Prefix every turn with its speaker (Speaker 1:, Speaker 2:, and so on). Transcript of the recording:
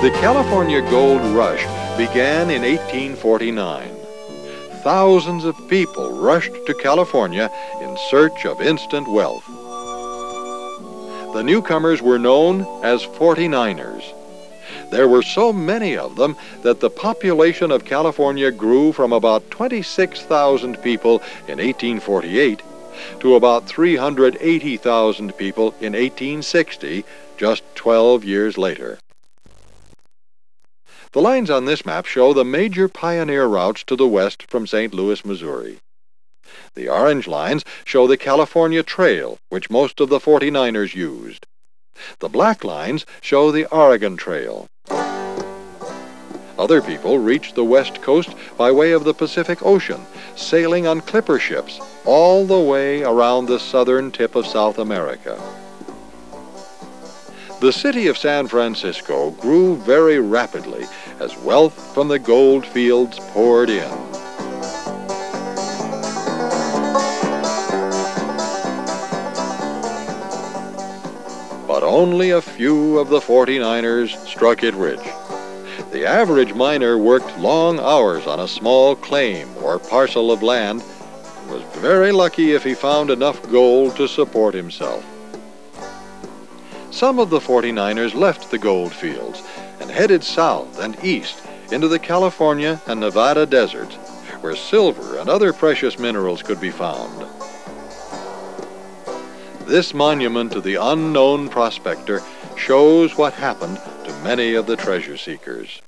Speaker 1: The California Gold Rush began in 1849. Thousands of people rushed to California in search of instant wealth. The newcomers were known as 49ers. There were so many of them that the population of California grew from about 26,000 people in 1848 to about 380,000 people in 1860, just 12 years later. The lines on this map show the major pioneer routes to the west from St. Louis, Missouri. The orange lines show the California Trail, which most of the 49ers used. The black lines show the Oregon Trail. Other people reached the west coast by way of the Pacific Ocean, sailing on clipper ships all the way around the southern tip of South America. The city of San Francisco grew very rapidly as wealth from the gold fields poured in. But only a few of the 49ers struck it rich. The average miner worked long hours on a small claim or parcel of land and was very lucky if he found enough gold to support himself. Some of the 49ers left the gold fields and headed south and east into the California and Nevada deserts, where silver and other precious minerals could be found. This monument to the unknown prospector shows what happened to many of the treasure seekers.